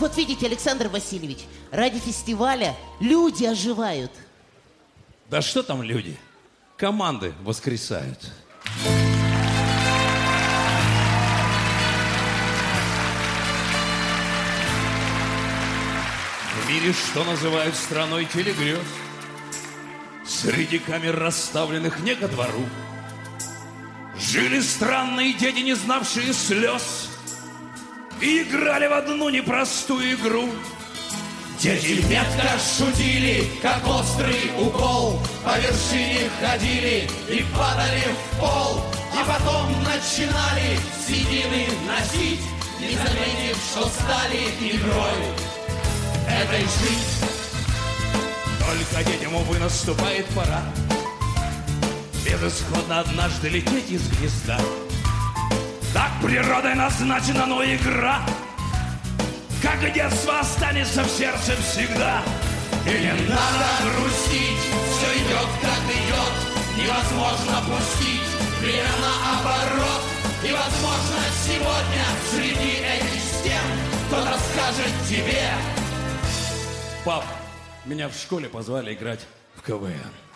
Вот видите, Александр Васильевич, ради фестиваля люди оживают. Да что там люди? Команды воскресают. В мире, что называют страной телегрез, среди камер, расставленных не ко двору, жили странные дети, не знавшие слез, и играли в одну непростую игру. Дети метко шутили, как острый укол, по вершине ходили и падали в пол, и потом начинали седины носить, не заметив, что стали игрой этой жить. Только детям, увы, наступает пора безысходно однажды лететь из гнезда. Так природой назначена, но игра, как детство, останется в сердце всегда. И не надо грустить, все идет, как идет, невозможно пустить время наоборот. И, возможно, сегодня среди этих стен кто-то скажет тебе: пап, меня в школе позвали играть в КВН.